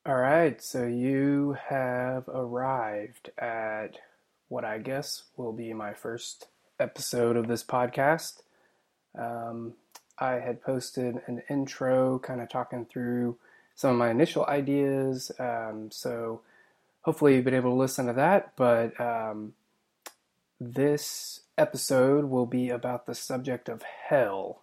All right, so you have arrived at what I guess will be my first episode of this podcast. Um, I had posted an intro kind of talking through some of my initial ideas, so hopefully you've been able to listen to that. But this episode will be about the subject of hell.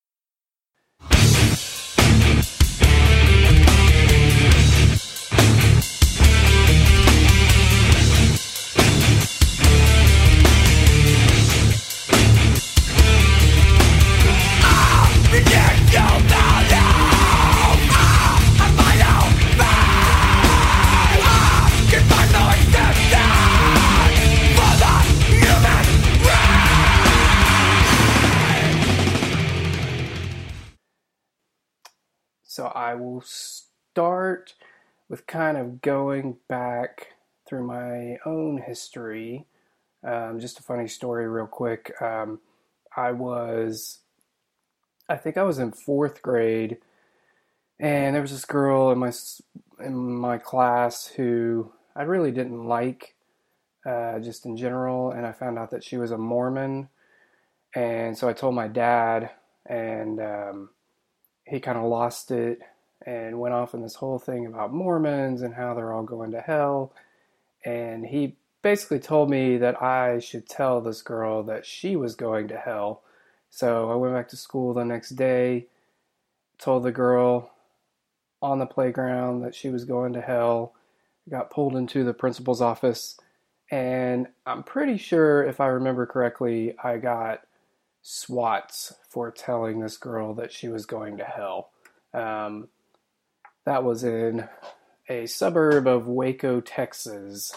So I will start with kind of going back through my own history. Just a funny story, real quick. I was, I think I was in fourth grade, and there was this girl in my class who I really didn't like, just in general. And I found out that she was a Mormon, and so I told my dad, and he kind of lost it and went off in this whole thing about Mormons and how they're all going to hell. And he basically told me that I should tell this girl that she was going to hell. So I went back to school the next day, told the girl on the playground that she was going to hell, got pulled into the principal's office, and I'm pretty sure, if I remember correctly, I got swats for telling this girl that she was going to hell. Um, that was in a suburb of Waco, Texas,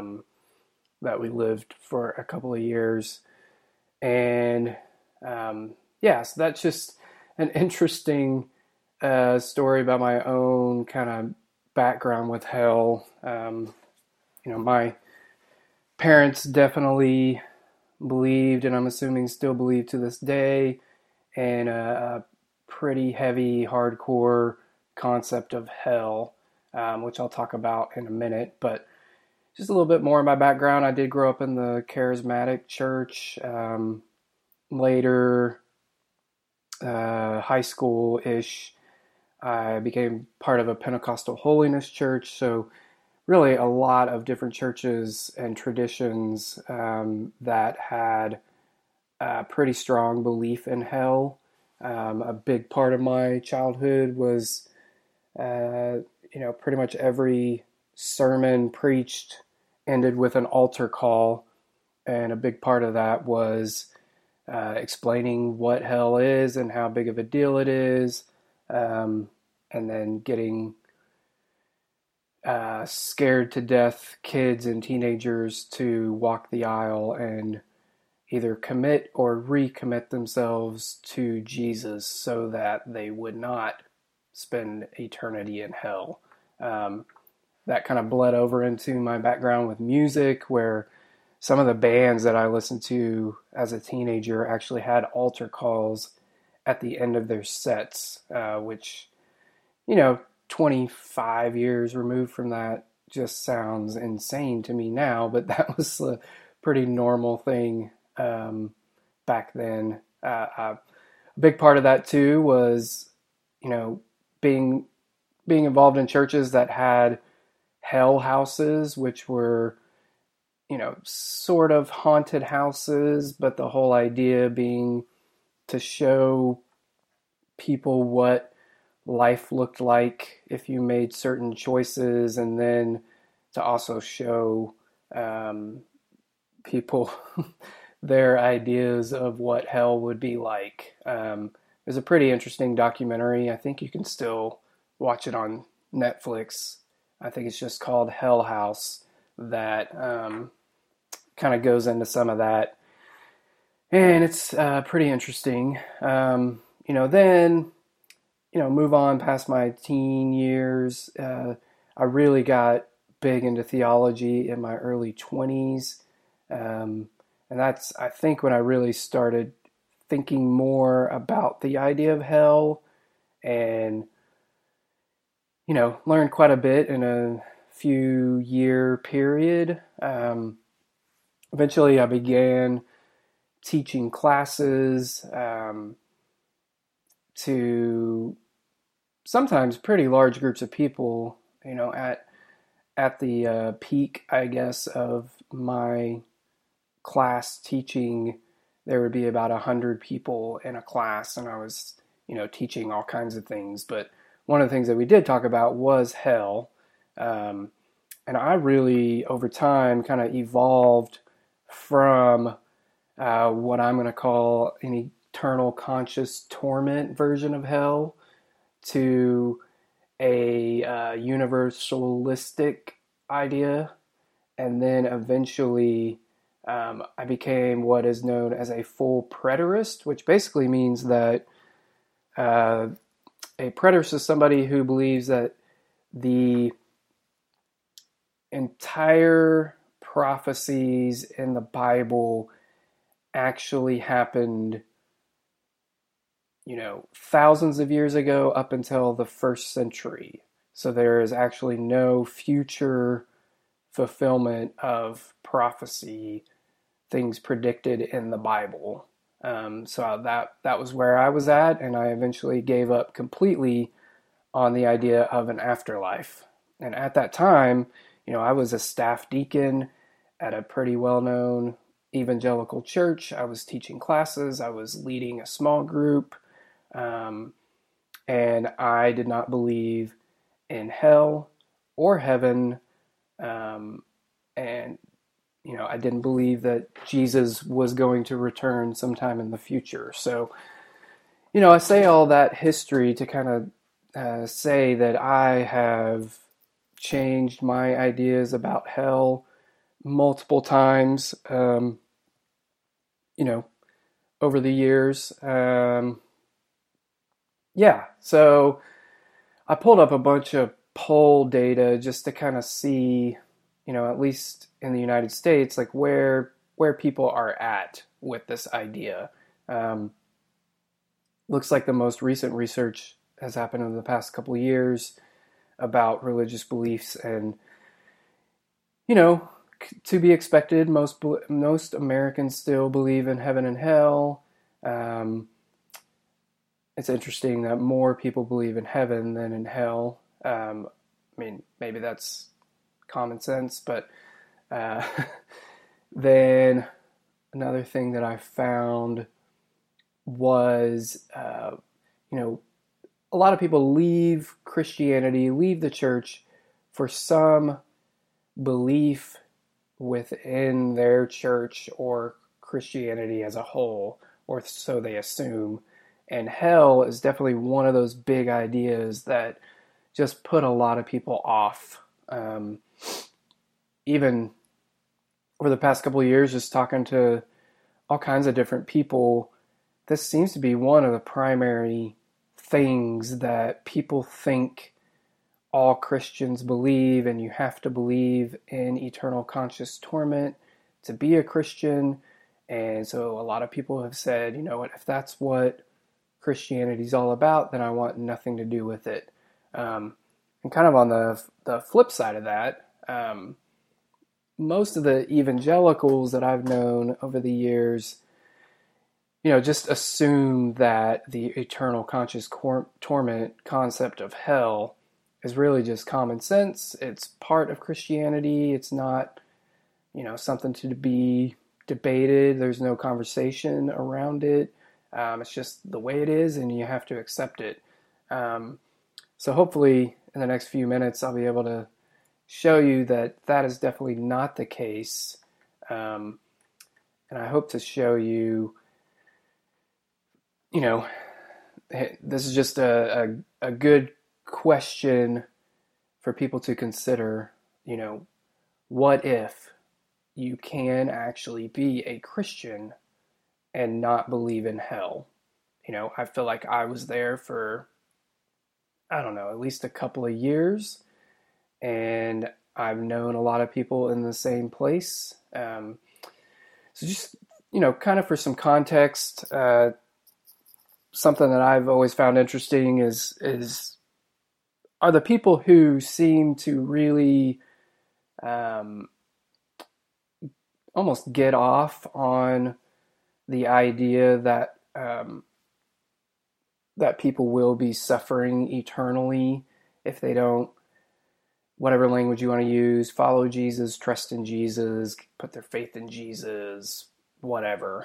that we lived for a couple of years. And yeah, so that's just an interesting story about my own kind of background with hell. My parents definitely believed, and I'm assuming still believe to this day, in a pretty heavy, hardcore concept of hell, which I'll talk about in a minute. But just a little bit more of my background. I did grow up in the charismatic church. Later, high school-ish, I became part of a Pentecostal holiness church. So really a lot of different churches and traditions that had a pretty strong belief in hell. A big part of my childhood was, pretty much every sermon preached ended with an altar call, and a big part of that was explaining what hell is and how big of a deal it is, and then getting scared to death kids and teenagers to walk the aisle and either commit or recommit themselves to Jesus so that they would not spend eternity in hell. That kind of bled over into my background with music, where some of the bands that I listened to as a teenager actually had altar calls at the end of their sets, which, 25 years removed from that just sounds insane to me now, but that was a pretty normal thing back then. A big part of that too was, being involved in churches that had hell houses, which were, sort of haunted houses, but the whole idea being to show people what life looked like if you made certain choices, and then to also show people their ideas of what hell would be like. There's a pretty interesting documentary. I think you can still watch it on Netflix. I think it's just called Hell House, that kind of goes into some of that. And it's pretty interesting. Then, move on past my teen years. I really got big into theology in my early 20s. And that's, I think, when I really started thinking more about the idea of hell and, learned quite a bit in a few year period. Eventually, I began teaching classes to sometimes pretty large groups of people. At the peak, I guess, of my class teaching, there would be about 100 people in a class, and I was, teaching all kinds of things. But one of the things that we did talk about was hell. And I really, over time, kind of evolved from what I'm going to call an eternal conscious torment version of hell to a universalistic idea. And then eventually I became what is known as a full preterist, which basically means that a preterist is somebody who believes that the entire prophecies in the Bible actually happened, thousands of years ago up until the first century. So there is actually no future fulfillment of prophecy, things predicted in the Bible. So that was where I was at, and I eventually gave up completely on the idea of an afterlife. And at that time, I was a staff deacon at a pretty well-known evangelical church. I was teaching classes. I was leading a small group. And I did not believe in hell or heaven. And I didn't believe that Jesus was going to return sometime in the future. So, I say all that history to kind of say that I have changed my ideas about hell multiple times, over the years. So I pulled up a bunch of poll data just to kind of see, at least in the United States, like where people are at with this idea. Looks like the most recent research has happened in the past couple of years about religious beliefs, and to be expected, most Americans still believe in heaven and hell. It's interesting that more people believe in heaven than in hell. Maybe that's common sense, but then another thing that I found was, a lot of people leave Christianity, leave the church for some belief within their church or Christianity as a whole, or so they assume. And hell is definitely one of those big ideas that just put a lot of people off. Even over the past couple of years, just talking to all kinds of different people, this seems to be one of the primary things that people think all Christians believe, and you have to believe in eternal conscious torment to be a Christian. And so a lot of people have said, if that's what Christianity is all about, then I want nothing to do with it. And kind of on the flip side of that, most of the evangelicals that I've known over the years, just assume that the eternal conscious torment concept of hell is really just common sense. It's part of Christianity. It's not, something to be debated. There's no conversation around it. It's just the way it is, and you have to accept it. So hopefully in the next few minutes, I'll be able to show you that that is definitely not the case. And I hope to show you, this is just a good question for people to consider. What if you can actually be a Christian and not believe in hell? I feel like I was there for, I don't know, at least a couple of years, and I've known a lot of people in the same place. So just, kind of for some context, something that I've always found interesting is are the people who seem to really um, almost get off on the idea that people will be suffering eternally if they don't, whatever language you want to use, follow Jesus, trust in Jesus, put their faith in Jesus, whatever.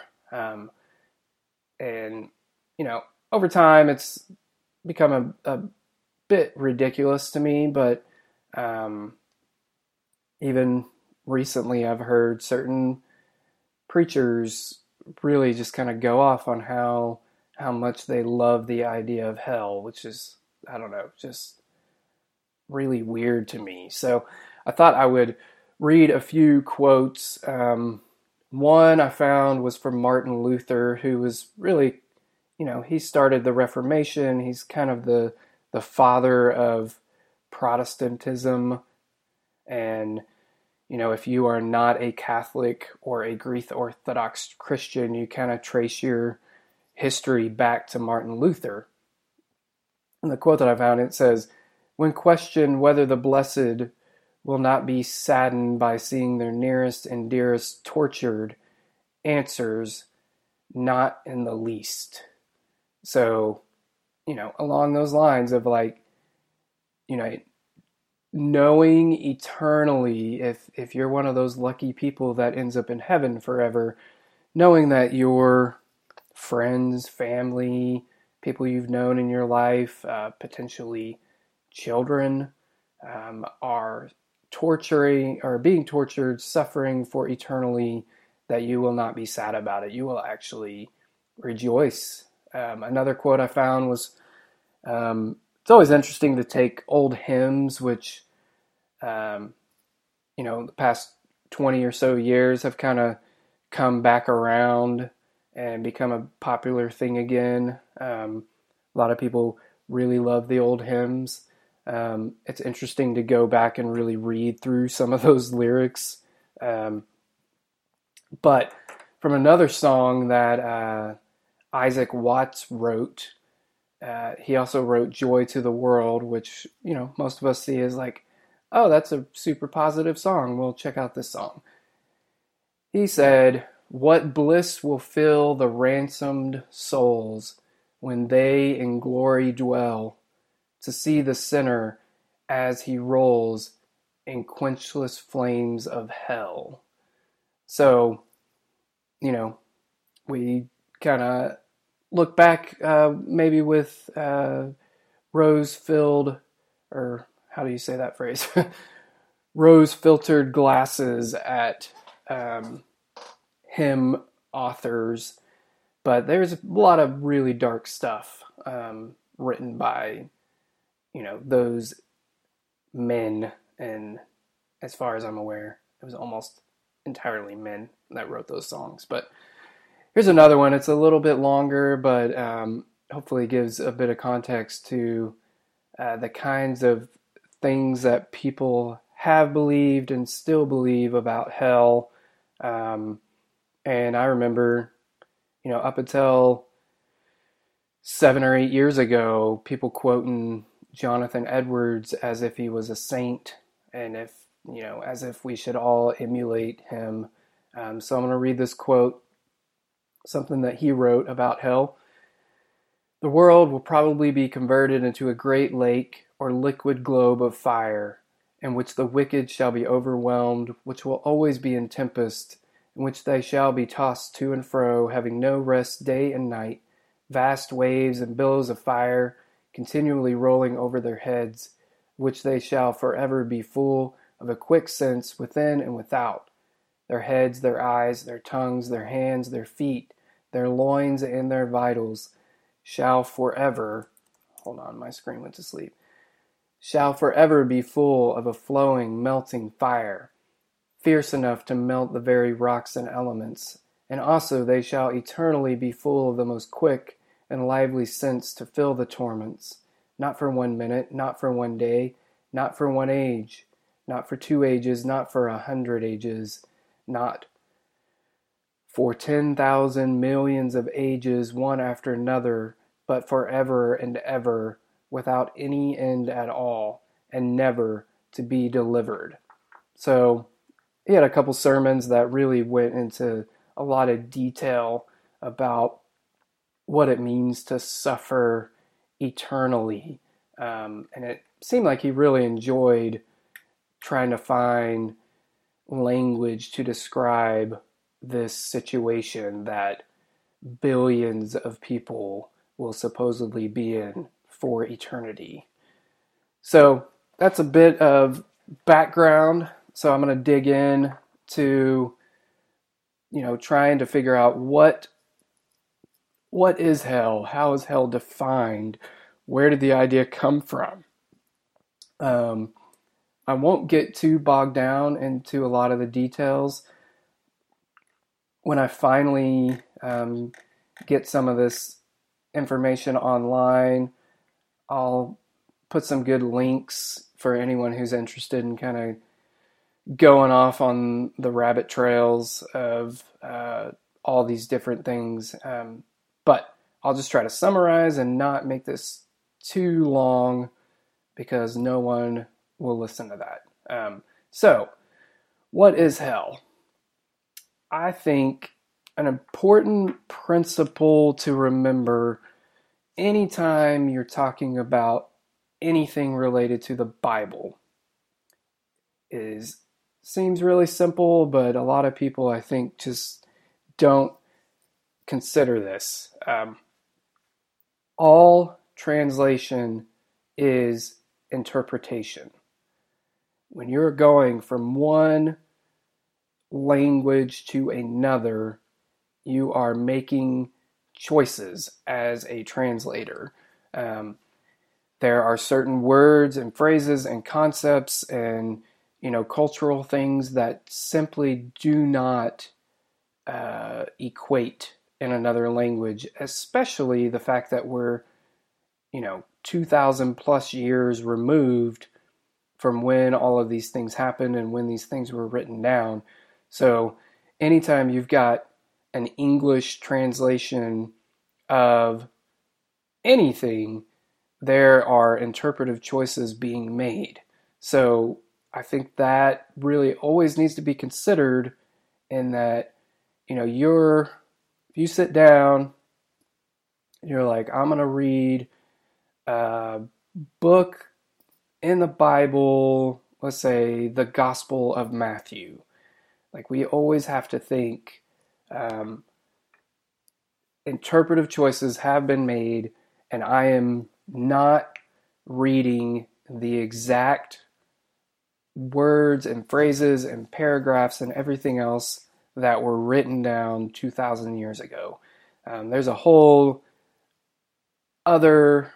And, you know, over time it's become a bit ridiculous to me, but um, even recently I've heard certain preachers really just kind of go off on how much they love the idea of hell, which is, I don't know, just really weird to me. So I thought I would read a few quotes. One I found was from Martin Luther, who was really, you know, he started the Reformation. He's kind of the father of Protestantism. And, you know, if you are not a Catholic or a Greek Orthodox Christian, you kind of trace your history back to Martin Luther. And the quote that I found, it says, "When questioned whether the blessed will not be saddened by seeing their nearest and dearest tortured, answers, not in the least." So, you know, along those lines of like, you know, knowing eternally, if you're one of those lucky people that ends up in heaven forever, knowing that your friends, family, people you've known in your life, potentially children, are torturing or being tortured, suffering for eternally, that you will not be sad about it. You will actually rejoice. Another quote I found was, it's always interesting to take old hymns, which, you know, the past 20 or so years have kind of come back around and become a popular thing again. A lot of people really love the old hymns. It's interesting to go back and really read through some of those lyrics. But from another song that Isaac Watts wrote, he also wrote "Joy to the World," which, you know, most of us see as like, oh, that's a super positive song. We'll check out this song. He said, "What bliss will fill the ransomed souls when they in glory dwell, to see the sinner as he rolls in quenchless flames of hell." So, you know, we kind of look back maybe with rose-filled, or how do you say that phrase? Rose-filtered glasses at hymn authors, but there's a lot of really dark stuff written by, you know, those men, and as far as I'm aware, it was almost entirely men that wrote those songs. But here's another one. It's a little bit longer, but hopefully gives a bit of context to the kinds of things that people have believed and still believe about hell. And I remember, you know, up until 7 or 8 years ago, people quoting Jonathan Edwards as if he was a saint, and if, you know, as if we should all emulate him. So I'm going to read this quote, something that he wrote about hell. "The world will probably be converted into a great lake or liquid globe of fire, in which the wicked shall be overwhelmed, which will always be in tempest, in which they shall be tossed to and fro, having no rest day and night, vast waves and billows of fire continually rolling over their heads, which they shall forever be full of a quick sense within and without. Their heads, their eyes, their tongues, their hands, their feet, their loins, and their vitals shall forever," hold on, my screen went to sleep, "shall forever be full of a flowing, melting fire, fierce enough to melt the very rocks and elements. And also they shall eternally be full of the most quick and lively sense to fill the torments, not for 1 minute, not for 1 day, not for 1 age, not for 2 ages, not for 100 ages, not for 10,000 millions of ages one after another, but forever and ever, without any end at all and never to be delivered. So he had a couple sermons that really went into a lot of detail about what it means to suffer eternally. And it seemed like he really enjoyed trying to find language to describe this situation that billions of people will supposedly be in for eternity. So that's a bit of background. So I'm going to dig in to, trying to figure out what is hell? How is hell defined? Where did the idea come from? I won't get too bogged down into a lot of the details. When I finally get some of this information online, I'll put some good links for anyone who's interested in kind of going off on the rabbit trails of all these different things. But I'll just try to summarize and not make this too long because no one will listen to that. So, what is hell? I think an important principle to remember anytime you're talking about anything related to the Bible seems really simple, but a lot of people, I think, just don't consider this. All translation is interpretation. When you're going from one language to another, you are making choices as a translator. There are certain words and phrases and concepts and cultural things that simply do not equate in another language, especially the fact that we're 2,000 plus years removed from when all of these things happened and when these things were written down. So anytime you've got an English translation of anything, there are interpretive choices being made. So I think that really always needs to be considered in that, if you sit down, you're like, I'm going to read a book in the Bible, let's say the Gospel of Matthew. Like, we always have to think interpretive choices have been made, and I am not reading the exact words and phrases and paragraphs and everything else that were written down 2,000 years ago. There's a whole other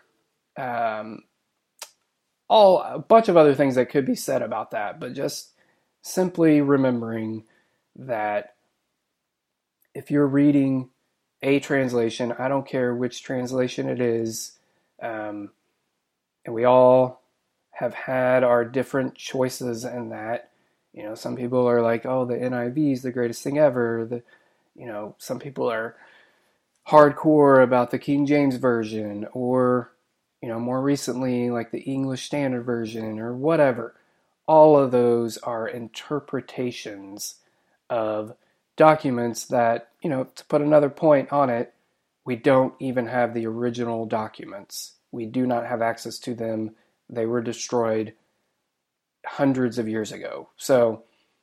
a bunch of other things that could be said about that, but just simply remembering that if you're reading a translation, I don't care which translation it is, and we all have had our different choices in that. Some people are like, oh, the NIV is the greatest thing ever. Some people are hardcore about the King James Version, or more recently, like the English Standard Version or whatever. All of those are interpretations of documents that, to put another point on it, we don't even have the original documents. We do not have access to them. They were destroyed hundreds of years ago. So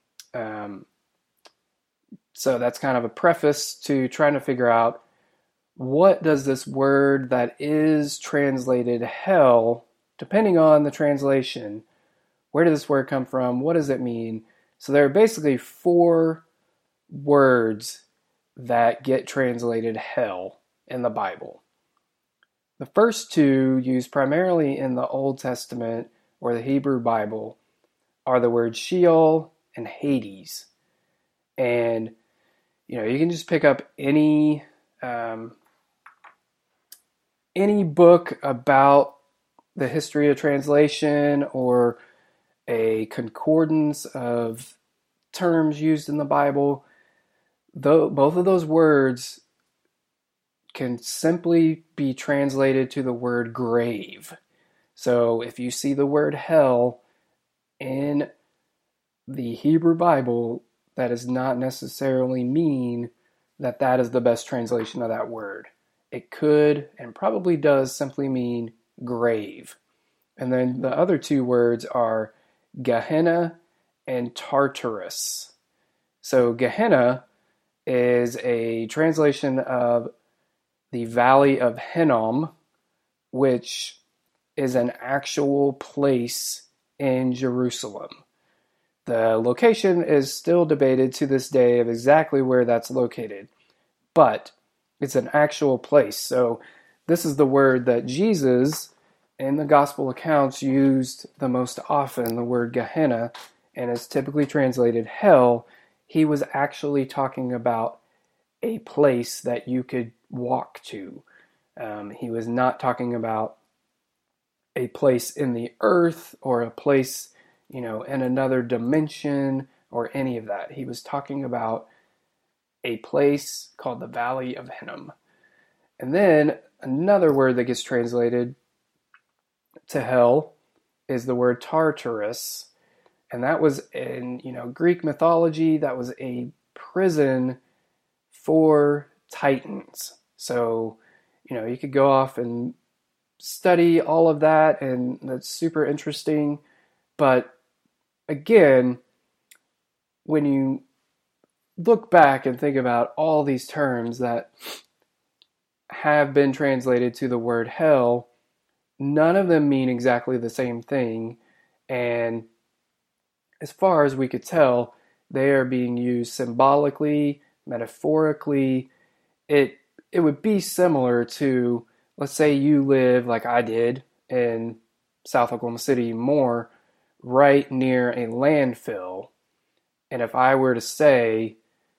that's kind of a preface to trying to figure out, what does this word that is translated hell, depending on the translation, where does this word come from? What does it mean? So there are basically 4 words that get translated hell in the Bible. The first 2, used primarily in the Old Testament or the Hebrew Bible, are the words Sheol and Hades. And, you can just pick up any book about the history of translation or a concordance of terms used in the Bible. Both of those words can simply be translated to the word grave. So if you see the word hell in the Hebrew Bible, that does not necessarily mean that that is the best translation of that word. It could and probably does simply mean grave. And then the other two words are Gehenna and Tartarus. So Gehenna is a translation of the Valley of Hinnom, which is an actual place in Jerusalem. The location is still debated to this day of exactly where that's located, but it's an actual place. So this is the word that Jesus in the gospel accounts used the most often, the word Gehenna, and is typically translated hell. He was actually talking about a place that you could walk to. He was not talking about a place in the earth or a place, in another dimension or any of that. He was talking about a place called the Valley of Hinnom. And then another word that gets translated to hell is the word Tartarus. And that was in, Greek mythology, that was a prison for titans. So, you could go off and study all of that, and that's super interesting. But again, when you look back and think about all these terms that have been translated to the word hell, none of them mean exactly the same thing. And as far as we could tell, they are being used symbolically, metaphorically. It would be similar to, let's say you live like I did in South Oklahoma City, more right near a landfill. And if I were to say,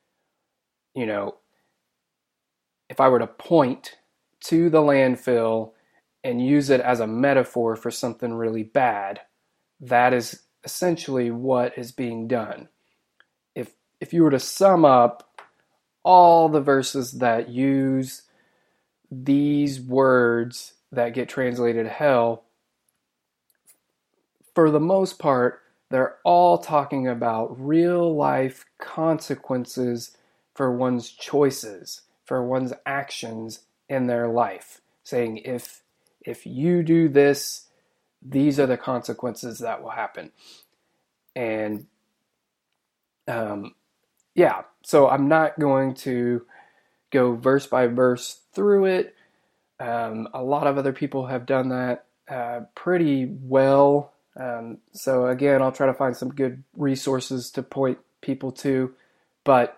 if I were to point to the landfill and use it as a metaphor for something really bad, that is essentially what is being done. If you were to sum up all the verses that use these words that get translated hell, for the most part, they're all talking about real life consequences for one's choices, for one's actions in their life. Saying, if you do this, these are the consequences that will happen. And so I'm not going to go verse by verse through it. A lot of other people have done that pretty well. So again, I'll try to find some good resources to point people to, but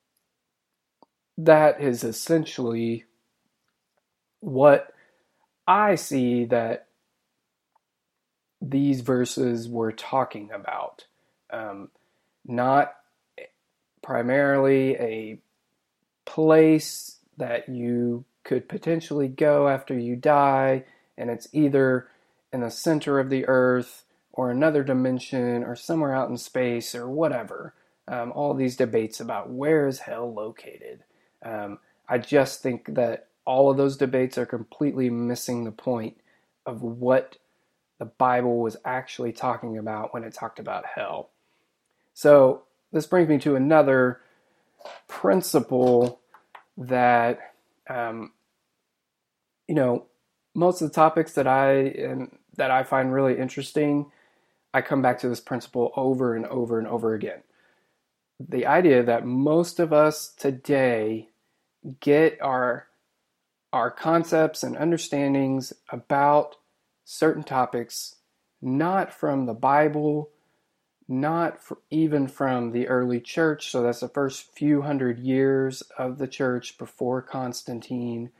that is essentially what I see that these verses were talking about. Not primarily a place that you could potentially go after you die, and it's either in the center of the earth or another dimension or somewhere out in space or whatever. All these debates about where is hell located. I just think that all of those debates are completely missing the point of what the Bible was actually talking about when it talked about hell. So this brings me to another principle that, most of the topics that I find really interesting, I come back to this principle over and over and over again. The idea that most of us today get our concepts and understandings about certain topics not from the Bible, not even from the early church. So that's the first few hundred years of the church before Constantine.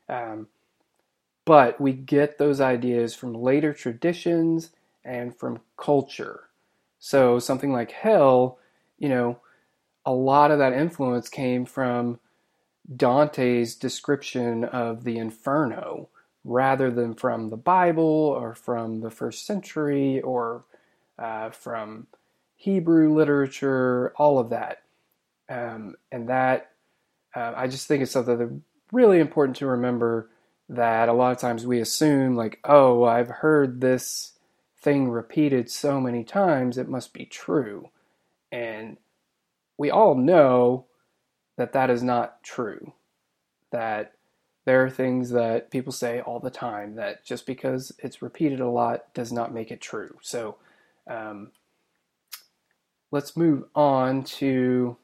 But we get those ideas from later traditions and from culture. So something like hell, a lot of that influence came from Dante's description of the Inferno rather than from the Bible or from the first century or from Hebrew literature, all of that. And that, I just think it's something that's really important to remember that a lot of times we assume, like, oh, I've heard this thing repeated so many times, it must be true. And we all know that that is not true. That there are things that people say all the time that just because it's repeated a lot does not make it true. So um, let's move on to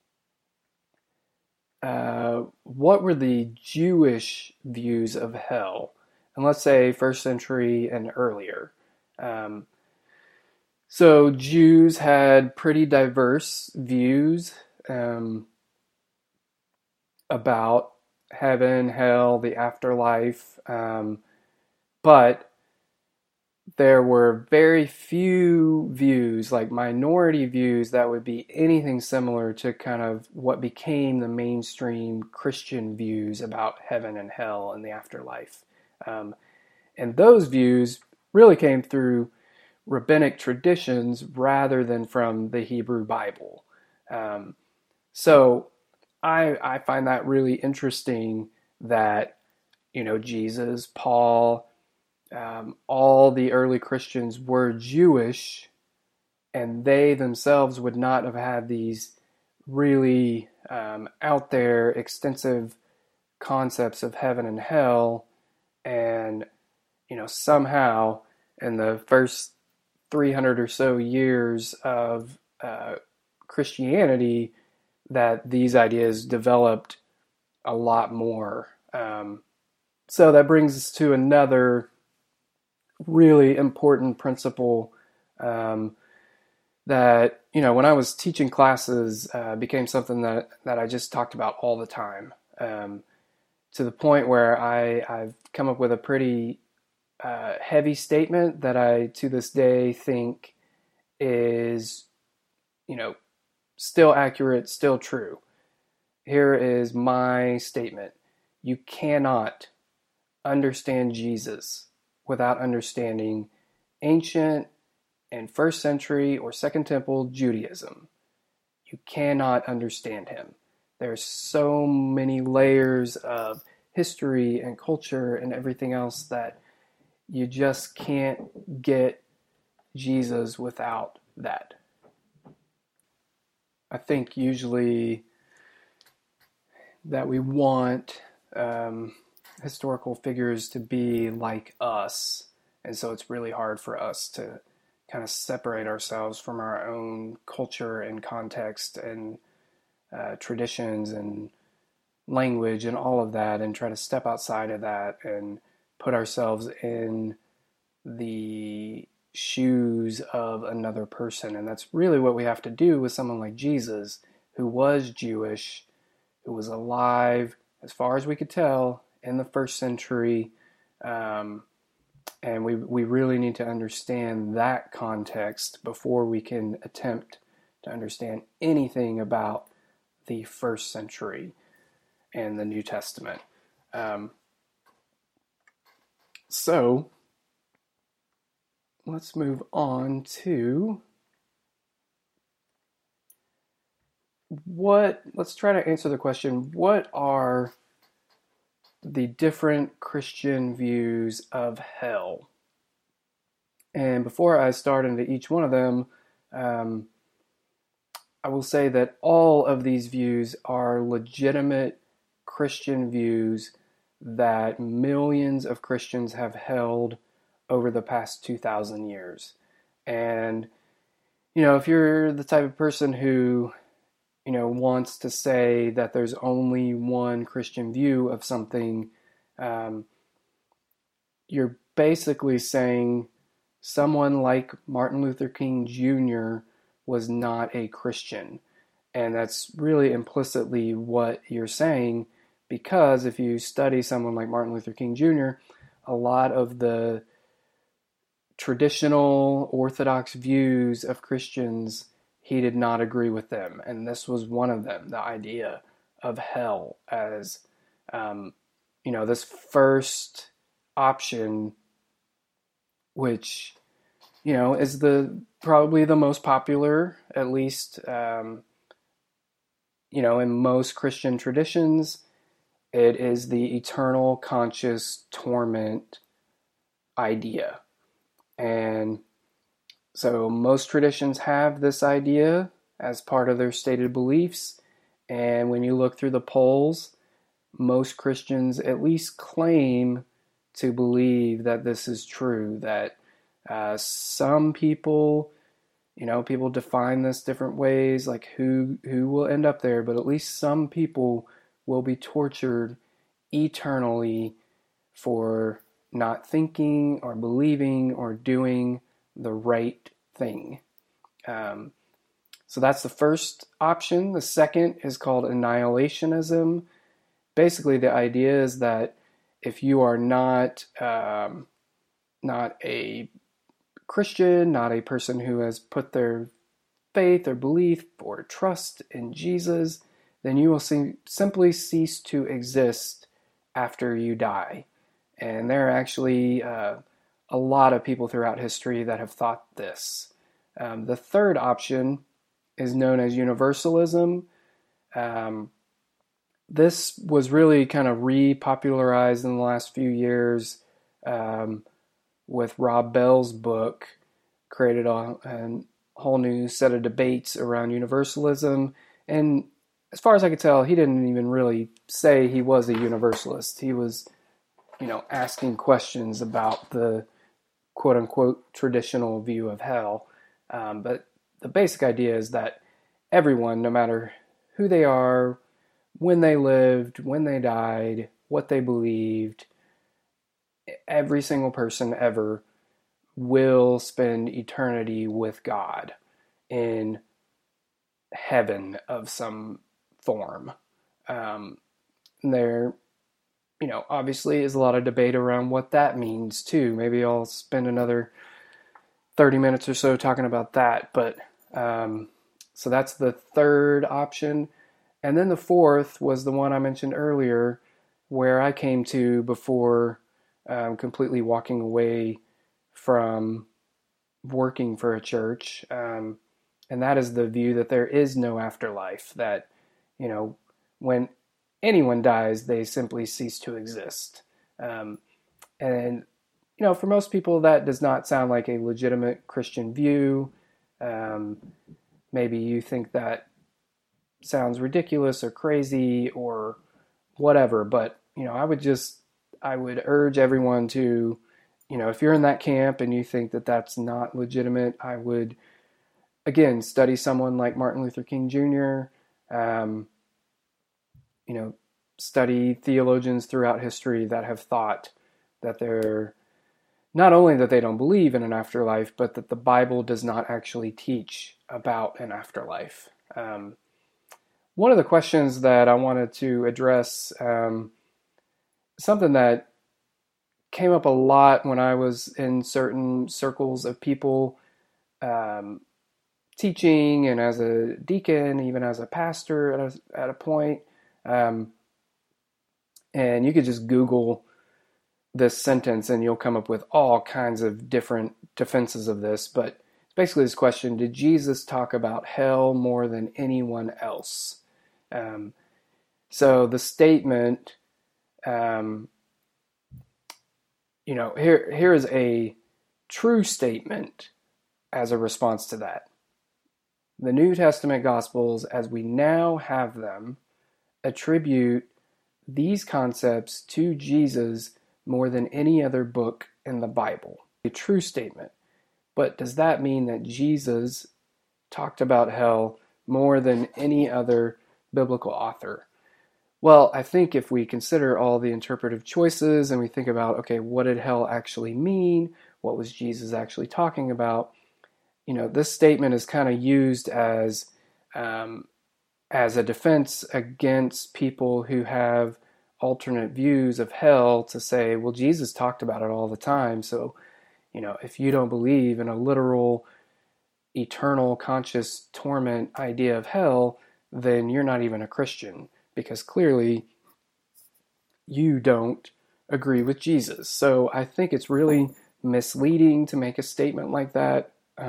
what were the Jewish views of hell? And let's say first century and earlier. Um, so Jews had pretty diverse views about heaven, hell, the afterlife, but there were very few views, like minority views, that would be anything similar to kind of what became the mainstream Christian views about heaven and hell and the afterlife. Um, and those views really came through rabbinic traditions rather than from the Hebrew Bible. So I find that really interesting that, Jesus, Paul, all the early Christians were Jewish, and they themselves would not have had these really out there extensive concepts of heaven and hell. And, somehow in the first 300 or so years of Christianity, that these ideas developed a lot more. So that brings us to another really important principle that, when I was teaching classes, became something that I just talked about all the time, to the point where I've come up with a pretty heavy statement that I, to this day, think is, still accurate, still true. Here is my statement. You cannot understand Jesus without understanding ancient and first century or Second Temple Judaism. You cannot understand him. There's so many layers of history and culture and everything else that you just can't get Jesus without that. I think usually that we want historical figures to be like us, and so it's really hard for us to kind of separate ourselves from our own culture and context and traditions and language and all of that, and try to step outside of that and put ourselves in the shoes of another person. And that's really what we have to do with someone like Jesus, who was Jewish, who was alive, as far as we could tell, in the first century. And we really need to understand that context before we can attempt to understand anything about the first century and the New Testament. So let's move on to let's try to answer the question, what are the different Christian views of hell? And before I start into each one of them, I will say that all of these views are legitimate Christian views that millions of Christians have held over the past 2,000 years. And, if you're the type of person who, wants to say that there's only one Christian view of something, you're basically saying someone like Martin Luther King Jr. was not a Christian. And that's really implicitly what you're saying, because if you study someone like Martin Luther King Jr., a lot of the traditional Orthodox views of Christians, he did not agree with them. And this was one of them, the idea of hell as, this first option, which, is probably the most popular, at least, in most Christian traditions. It is the eternal conscious torment idea. And so most traditions have this idea as part of their stated beliefs. And when you look through the polls, most Christians at least claim to believe that this is true, that some people, people define this different ways, like who will end up there, but at least some people will be tortured eternally for not thinking or believing or doing the right thing. So that's the first option. The second is called annihilationism. Basically, the idea is that if you are not a Christian, not a person who has put their faith or belief or trust in Jesus, then you will simply cease to exist after you die. And there are actually a lot of people throughout history that have thought this. The third option is known as universalism. This was really kind of repopularized in the last few years with Rob Bell's book, created a whole new set of debates around universalism. And as far as I could tell, he didn't even really say he was a universalist. He was, asking questions about the quote-unquote traditional view of hell. But the basic idea is that everyone, no matter who they are, when they lived, when they died, what they believed, every single person ever will spend eternity with God in heaven of some form. There, obviously is a lot of debate around what that means too. Maybe I'll spend another 30 minutes or so talking about that. But so that's the third option. And then the fourth was the one I mentioned earlier, where I came to before completely walking away from working for a church. And that is the view that there is no afterlife, that, when anyone dies, they simply cease to exist. And for most people, that does not sound like a legitimate Christian view. Maybe you think that sounds ridiculous or crazy or whatever, but I would urge everyone to, if you're in that camp and you think that that's not legitimate, I would again study someone like Martin Luther King Jr. Study theologians throughout history that have thought that they're not only that they don't believe in an afterlife, but that the Bible does not actually teach about an afterlife. One of the questions that I wanted to address, something that came up a lot when I was in certain circles of people teaching and as a deacon, even as a pastor at a point. And you could just Google this sentence and you'll come up with all kinds of different defenses of this. But it's basically this question: did Jesus talk about hell more than anyone else? So the statement, here is a true statement as a response to that. The New Testament Gospels, as we now have them, attribute these concepts to Jesus more than any other book in the Bible. A true statement. But does that mean that Jesus talked about hell more than any other biblical author? Well, I think if we consider all the interpretive choices and we think about, okay, what did hell actually mean? What was Jesus actually talking about? This statement is kind of used as a defense against people who have alternate views of hell, to say, well, Jesus talked about it all the time. So, if you don't believe in a literal, eternal, conscious torment idea of hell, then you're not even a Christian, because clearly you don't agree with Jesus. So I think it's really misleading to make a statement like that.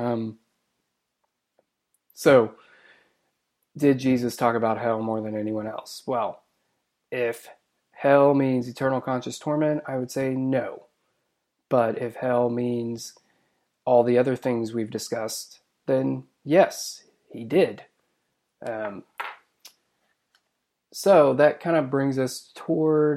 So, did Jesus talk about hell more than anyone else? Well, if hell means eternal conscious torment, I would say no. But if hell means all the other things we've discussed, then yes, he did. Um, so that kind of brings us toward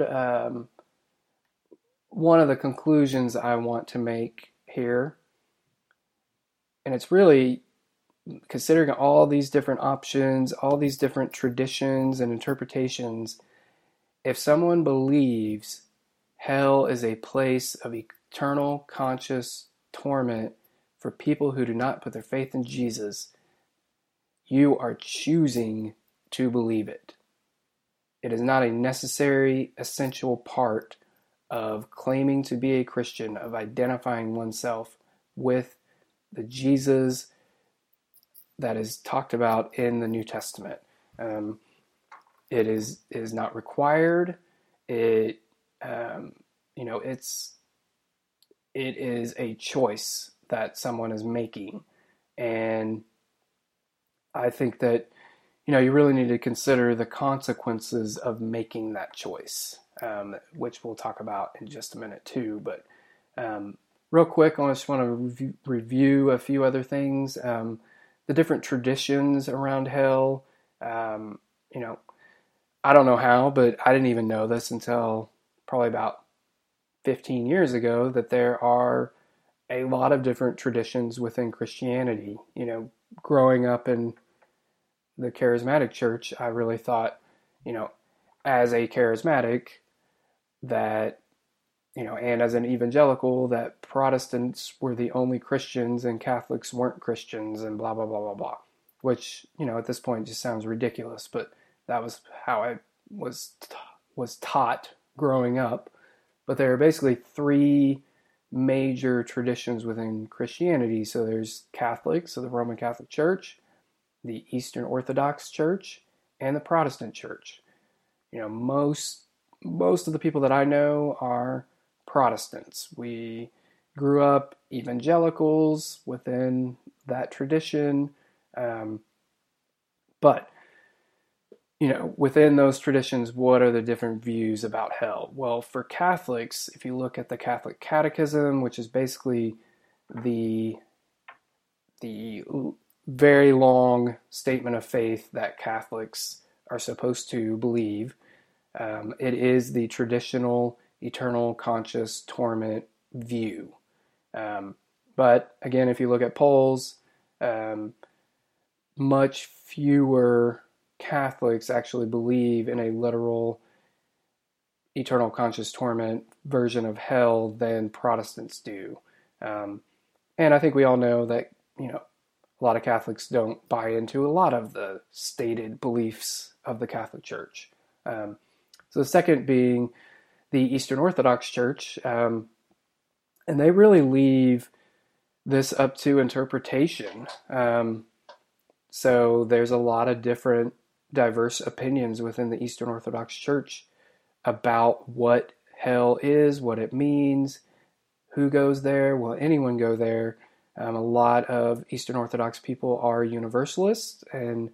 one of the conclusions I want to make here. And it's really considering all these different options, all these different traditions and interpretations. If someone believes hell is a place of eternal conscious torment for people who do not put their faith in Jesus, you are choosing to believe it. It is not a necessary, essential part of claiming to be a Christian, of identifying oneself with the Jesus that is talked about in the New Testament. It is not required. It is a choice that someone is making, and I think that you really need to consider the consequences of making that choice, which we'll talk about in just a minute too. But real quick, I just want to review a few other things. The different traditions around hell. I don't know how, but I didn't even know this until probably about 15 years ago, that there are a lot of different traditions within Christianity. Growing up in the charismatic church, I really thought, as a charismatic, that, and as an evangelical, that Protestants were the only Christians and Catholics weren't Christians and blah, blah, blah, blah, blah. Which, at this point just sounds ridiculous, but that was how I was taught growing up. But there are basically three major traditions within Christianity. So there's Catholics, so the Roman Catholic Church, the Eastern Orthodox Church, and the Protestant Church. Most of the people that I know are Protestants. We grew up evangelicals within that tradition, but within those traditions, what are the different views about hell? Well, for Catholics, if you look at the Catholic Catechism, which is basically the very long statement of faith that Catholics are supposed to believe, it is the traditional eternal conscious torment view. But again, if you look at polls, much fewer Catholics actually believe in a literal eternal conscious torment version of hell than Protestants do. And I think we all know that, a lot of Catholics don't buy into a lot of the stated beliefs of the Catholic Church. So the second being the Eastern Orthodox Church, and they really leave this up to interpretation. So there's a lot of different diverse opinions within the Eastern Orthodox Church about what hell is, what it means, who goes there, will anyone go there. A lot of Eastern Orthodox people are Universalists and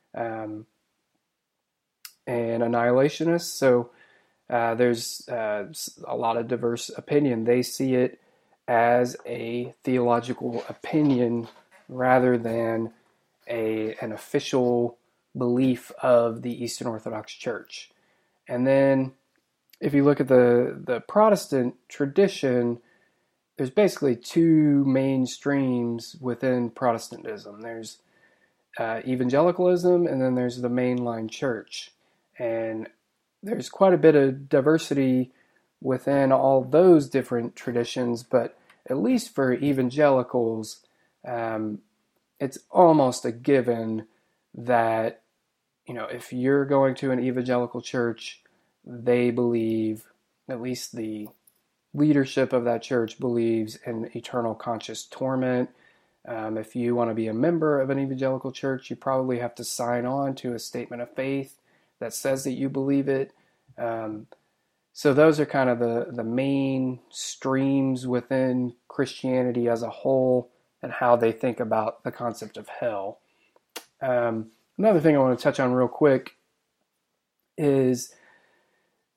annihilationists, so there's a lot of diverse opinion. They see it as a theological opinion rather than an official belief of the Eastern Orthodox Church. And then if you look at the Protestant tradition, there's basically two main streams within Protestantism. There's evangelicalism, and then there's the mainline church. And there's quite a bit of diversity within all those different traditions, but at least for evangelicals, it's almost a given that, if you're going to an evangelical church, they believe, at least the leadership of that church believes in eternal conscious torment. If you want to be a member of an evangelical church, you probably have to sign on to a statement of faith that says that you believe it. So those are kind of the main streams within Christianity as a whole and how they think about the concept of hell. Another thing I want to touch on real quick is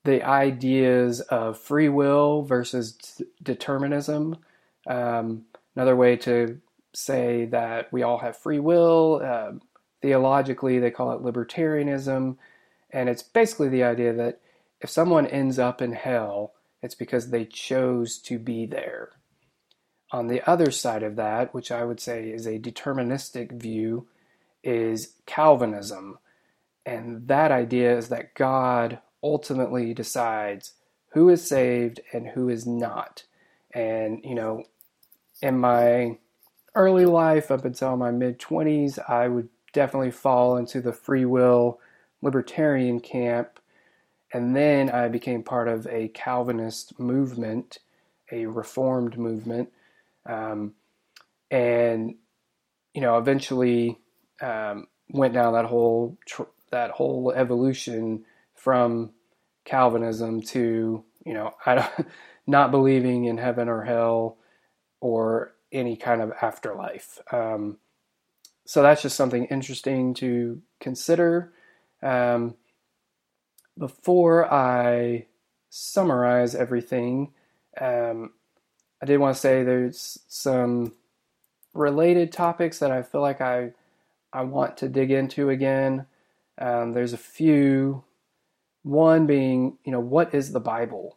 the ideas of free will versus determinism. Another way to say that we all have free will. Theologically, they call it libertarianism. And it's basically the idea that if someone ends up in hell, it's because they chose to be there. On the other side of that, which I would say is a deterministic view, is Calvinism. And that idea is that God ultimately decides who is saved and who is not. And, in my early life, up until my mid-20s, I would definitely fall into the free will libertarian camp. And then I became part of a Calvinist movement, a reformed movement. And, eventually went down that whole evolution from Calvinism to, not believing in heaven or hell or any kind of afterlife. So that's just something interesting to consider. Before I summarize everything, I did want to say there's some related topics that I feel like I want to dig into again. There's a few. One being, what is the Bible?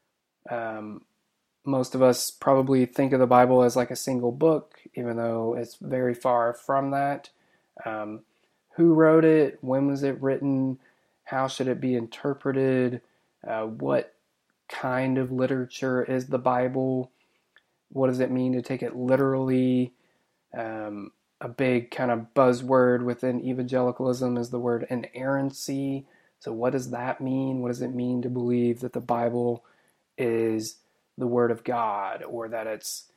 Most of us probably think of the Bible as like a single book, even though it's very far from that. Who wrote it? When was it written? How should it be interpreted? What kind of literature is the Bible? What does it mean to take it literally? A big kind of buzzword within evangelicalism is the word inerrancy. So what does that mean? What does it mean to believe that the Bible is the Word of God, or that it's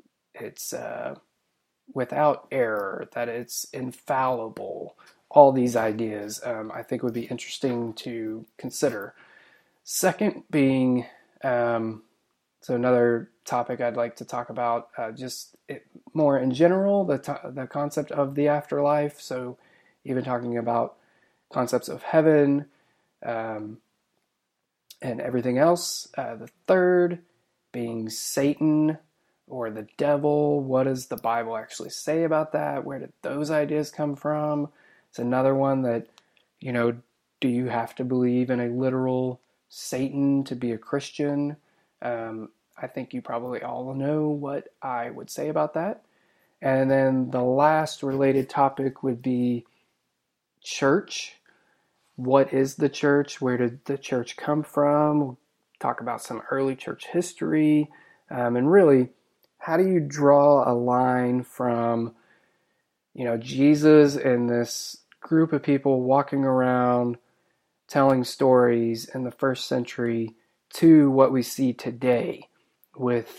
without error, that it's infallible? All these ideas I think would be interesting to consider. Second being, so another topic I'd like to talk about, just more in general, the concept of the afterlife. So even talking about concepts of heaven and everything else. The third being Satan or the devil. What does the Bible actually say about that? Where did those ideas come from? It's another one that, do you have to believe in a literal Satan to be a Christian? I think you probably all know what I would say about that. And then the last related topic would be church. What is the church? Where did the church come from? We'll talk about some early church history. And really, how do you draw a line from, Jesus and this group of people walking around telling stories in the first century to what we see today with,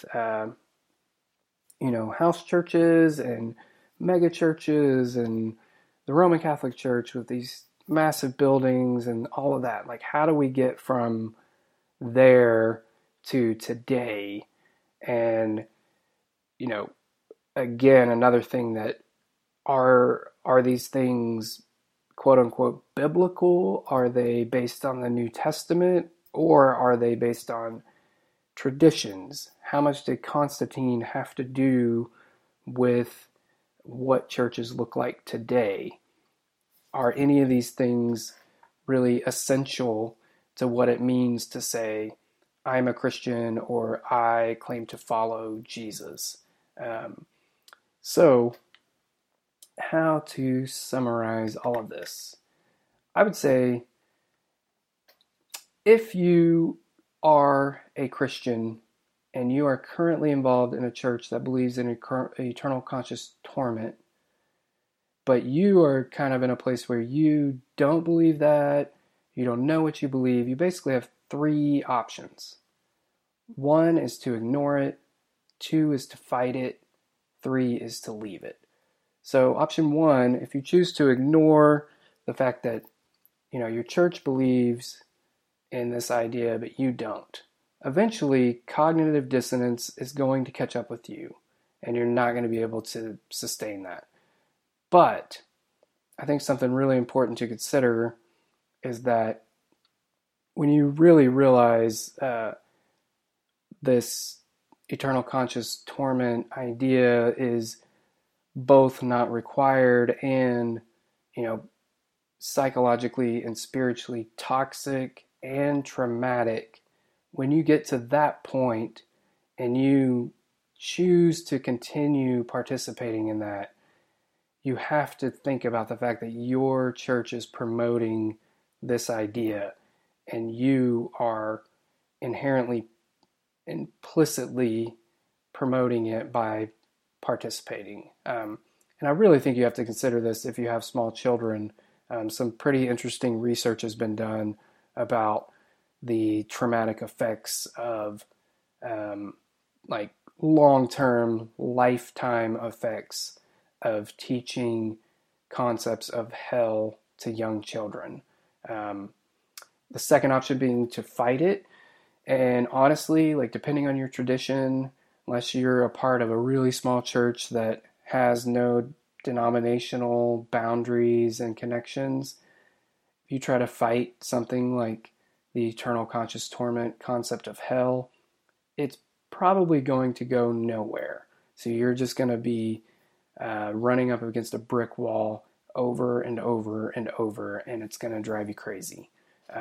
house churches and mega churches and the Roman Catholic Church with these massive buildings and all of that? Like, how do we get from there to today? And, again, another thing that are these things quote unquote biblical? Are they based on the New Testament, or are they based on traditions? How much did Constantine have to do with what churches look like today? Are any of these things really essential to what it means to say, I'm a Christian, or I claim to follow Jesus? So, how to summarize all of this? I would say, if you are a Christian and you are currently involved in a church that believes in eternal conscious torment, but you are kind of in a place where you don't believe that, you don't know what you believe, you basically have three options. One is to ignore it, two is to fight it, three is to leave it. So option one, if you choose to ignore the fact that, your church believes in this idea, but you don't, eventually cognitive dissonance is going to catch up with you, and you're not going to be able to sustain that. But I think something really important to consider is that when you really realize this eternal conscious torment idea is both not required and, you know, psychologically and spiritually toxic and traumatic, when you get to that point and you choose to continue participating in that, you have to think about the fact that your church is promoting this idea and you are inherently, implicitly promoting it by participating. And I really think you have to consider this if you have small children. Some pretty interesting research has been done about the traumatic effects of like long-term, lifetime effects of teaching concepts of hell to young children. The second option being to fight it. And honestly, like depending on your tradition, unless you're a part of a really small church that has no denominational boundaries and connections, if you try to fight something like the eternal conscious torment concept of hell, it's probably going to go nowhere. So you're just going to be running up against a brick wall over and over and over, and it's going to drive you crazy.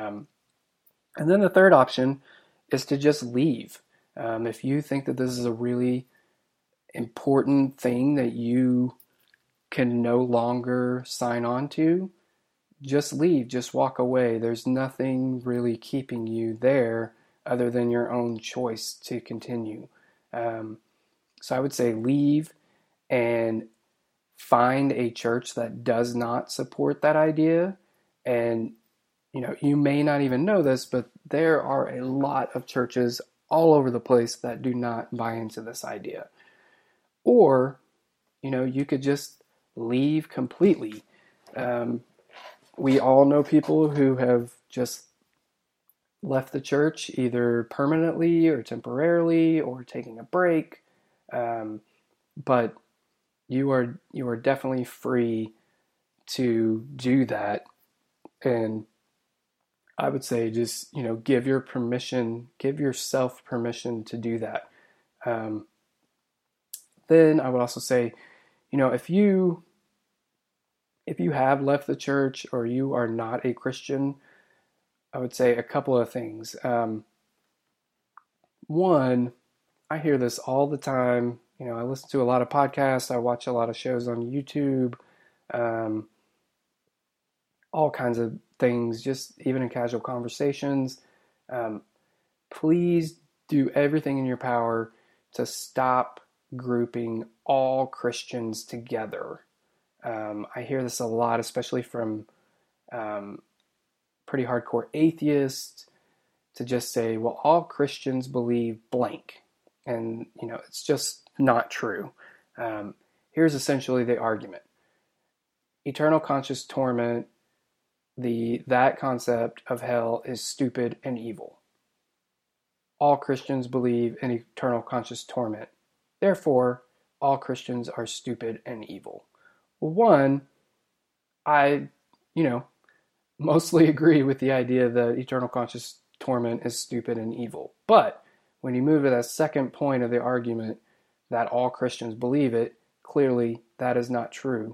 And then the third option is to just leave. If you think that this is a really important thing that you can no longer sign on to, just leave, just walk away. There's nothing really keeping you there other than your own choice to continue. So I would say leave and find a church that does not support that idea. And you may not even know this, but there are a lot of churches all over the place that do not buy into this idea. Or, you could just leave completely. We all know people who have just left the church either permanently or temporarily or taking a break. But you are definitely free to do that. And I would say just, give yourself permission to do that. Then I would also say, if you have left the church or you are not a Christian, I would say a couple of things. One, I hear this all the time. I listen to a lot of podcasts. I watch a lot of shows on YouTube. All kinds of things, just even in casual conversations. Please do everything in your power to stop grouping all Christians together. I hear this a lot, especially from pretty hardcore atheists, to just say, well, all Christians believe blank. And, it's just not true. Here's essentially the argument. Eternal conscious torment, that concept of hell is stupid and evil. All Christians believe in eternal conscious torment. Therefore, all Christians are stupid and evil. Well, one, I, mostly agree with the idea that eternal conscious torment is stupid and evil. But when you move to that second point of the argument that all Christians believe it, clearly that is not true.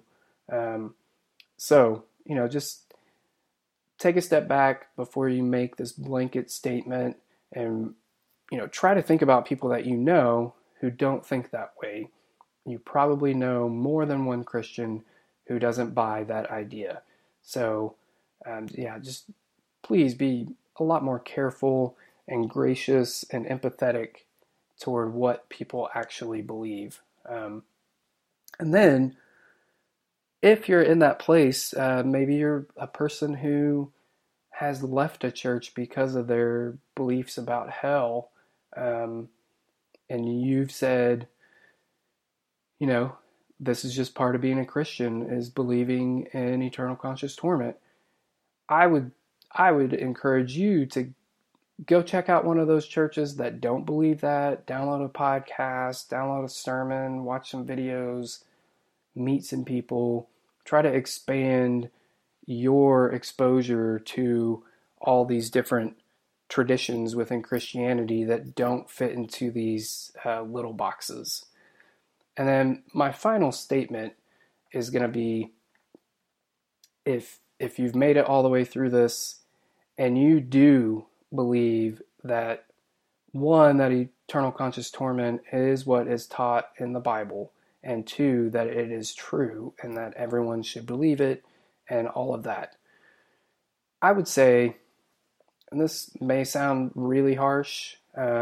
So, just take a step back before you make this blanket statement and, try to think about people that you know who don't think that way. You probably know more than one Christian who doesn't buy that idea. So, just please be a lot more careful and gracious and empathetic toward what people actually believe. And then, if you're in that place, maybe you're a person who has left a church because of their beliefs about hell, and you've said, this is just part of being a Christian, is believing in eternal conscious torment. I would encourage you to go check out one of those churches that don't believe that. Download a podcast, download a sermon, watch some videos, meet some people, try to expand your exposure to all these different traditions within Christianity that don't fit into these little boxes. And then my final statement is going to be, if you've made it all the way through this and you do believe that, one, that eternal conscious torment is what is taught in the Bible, and two, that it is true and that everyone should believe it and all of that, I would say, and this may sound really harsh,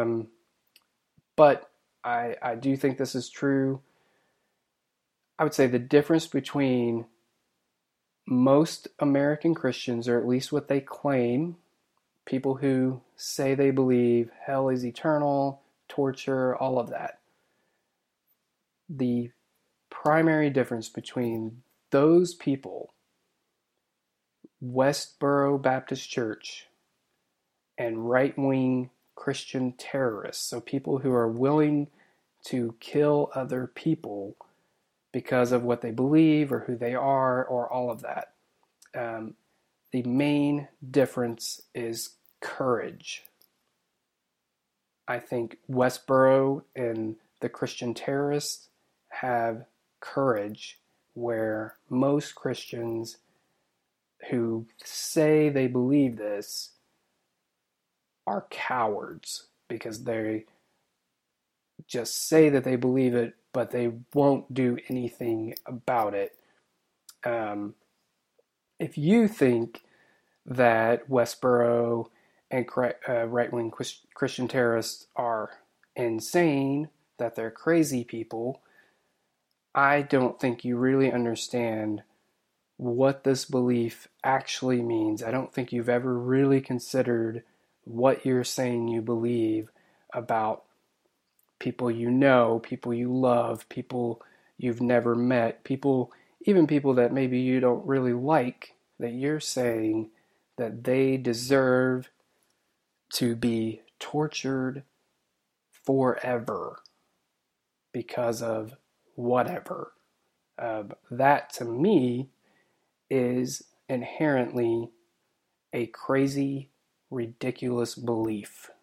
but I do think this is true. I would say the difference between most American Christians, or at least what they claim, people who say they believe hell is eternal, torture, all of that, the primary difference between those people, Westboro Baptist Church, and right-wing Christian terrorists, so people who are willing to kill other people because of what they believe or who they are or all of that. The main difference is courage. I think Westboro and the Christian terrorists have courage, where most Christians who say they believe this are cowards, because they just say that they believe it, but they won't do anything about it. If you think that Westboro and right-wing Christian terrorists are insane, that they're crazy people, I don't think you really understand what this belief actually means. I don't think you've ever really considered what you're saying you believe about people you know, people you love, people you've never met, people, even people that maybe you don't really like, that you're saying that they deserve to be tortured forever because of whatever. That to me is inherently a crazy, ridiculous belief.